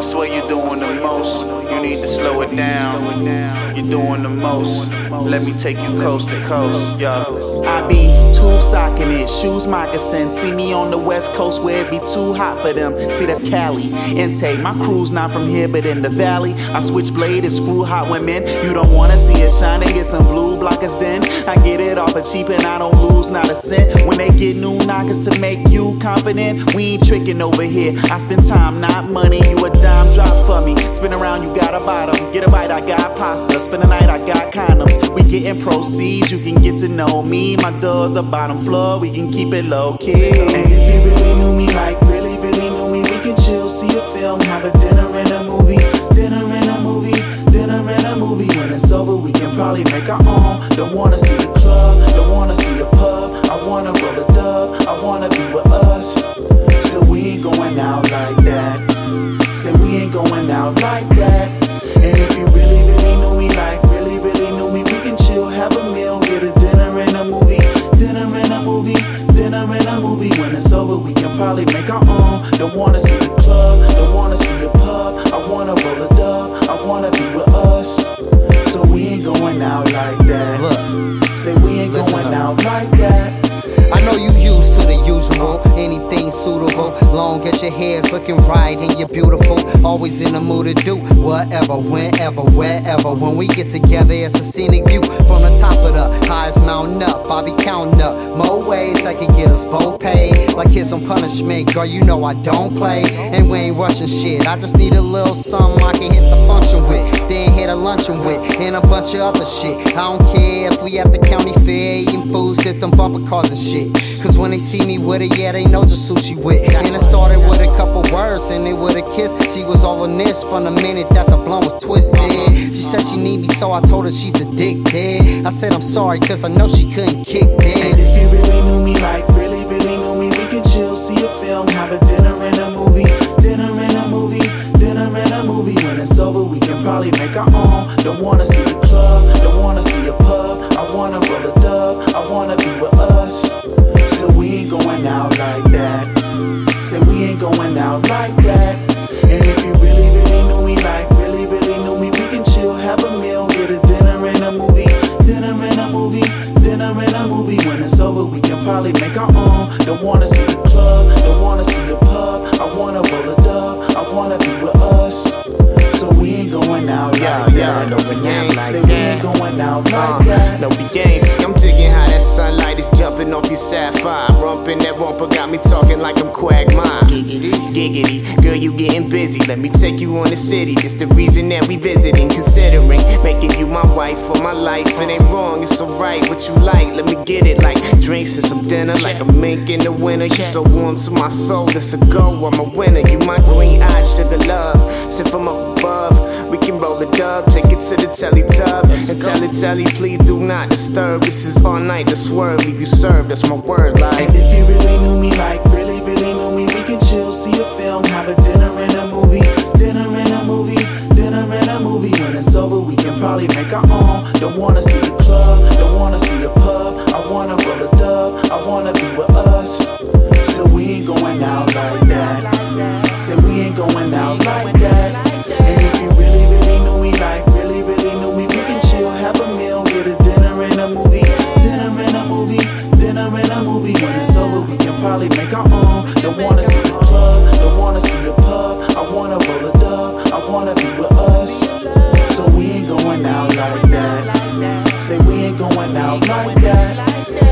swear you're doing the most. You need to slow it down. You're doing the most. Let me take you coast to coast, yo. I be tube socking it, shoes moccasin. See me on the west coast where it be too hot for them. See, that's Cali, intake. My crew's not from here but in the valley. I switch blade and screw hot women. You don't wanna see it shine and get some blue blockers then. I get it off a cheap and I don't lose not a cent. When they get new knockers to make you confident, we ain't tricking over here. I spend time, not money. You a dime drop for me. Spin around, you got a bottom. Get a bite, I got pasta. Spend the night, I got condoms. We getting proceeds, you can get to know me. My door's the bottom floor, we can keep it low key. And if you really knew me, like really knew me, we can chill, see a film, have a dinner and a movie. Dinner and a movie, dinner and a movie. When it's over, we can probably make our own. Don't wanna see the club, don't wanna see a pub. I wanna roll a dub, I wanna be with us. So we ain't going out like that. Say we ain't going out like that. And if you really knew me, like really knew me, we can chill, have a meal, get a dinner and a movie. Dinner and a movie, dinner and a movie. When it's over, we can probably make our own. Don't wanna see the club, don't wanna see a pub. I wanna roll a dub, I wanna be with us. So we ain't going out like that. Look, say we ain't going out like that. I know you used to the usual, anything suitable. Long as your hair's looking right and you're beautiful. Always in the mood to do whatever, whenever, wherever. When we get together, it's a scenic view from the top of the highest mountain up. I'll be counting up more ways that can get us both paid. Like here's some punishment, girl, you know I don't play. And we ain't rushing shit, I just need a little something I can hit the function with. Then hit a luncheon with, and a bunch of other shit. I don't care if we at the county fair eating foods, hit them bumper cars and shit. Cause when they see me with it, yeah, they know just who she with. And it started with a couple words and it with a kiss. She was all on this from the minute that the blunt was twisted. She said she need me, so I told her she's addicted. I said I'm sorry, cause I know she couldn't kick this. And if you really knew me, like really knew me, we can chill, see a film, have a dinner and a movie. Dinner and a movie, dinner and a movie. When it's over, we can probably make our own. Don't wanna see the club, don't wanna see a pub. I wanna roll a dub, I wanna be with us. So we ain't going out like that. Say we ain't going out like that. And if you really knew me, like really knew me, we can chill, have a meal, get a dinner and a movie. Dinner and a movie, dinner and a movie. When it's over, we can probably make our own. Don't wanna see the club, don't wanna see a pub. I wanna roll a dub, I wanna be with us. So we ain't going out like that. Say we ain't going out like that. No beginnings, I'm digging how that sunlight is jumping off your sapphire. Rumping that rumper got me talking like I'm Quagmire. Giggity, giggity, girl, you getting busy. Let me take you on the city. This the reason that we visiting, considering making you my wife for my life. It ain't wrong, it's alright. What you like? Let me get it. Like drinks and some dinner, like a mink in the winter. You so warm to my soul. It's a go, I'm a winner. You my green eyed sugar love. Sip from up above. We can roll a dub, take it to the telly tub, and tell it, telly, please do not disturb. This is all night, the swerve, leave you served. That's my word, like. And if you really knew me, like really knew me, we can chill, see a film, have a dinner and a movie. Dinner and a movie, dinner and a movie. When it's over, we can probably make our own. Don't wanna see the club, don't wanna see a pub. I wanna roll a dub, I wanna be with us. So we ain't going out like that. Say we ain't going out like that. And if you really knew me, like really knew me, we can chill, have a meal, get a dinner and a movie. Dinner and a movie, dinner and a movie. When it's over, we can probably make our own. Don't wanna see the club, don't wanna see a pub. I wanna roll a dub, I wanna be with us. So we ain't going out like that. Say we ain't going out like that.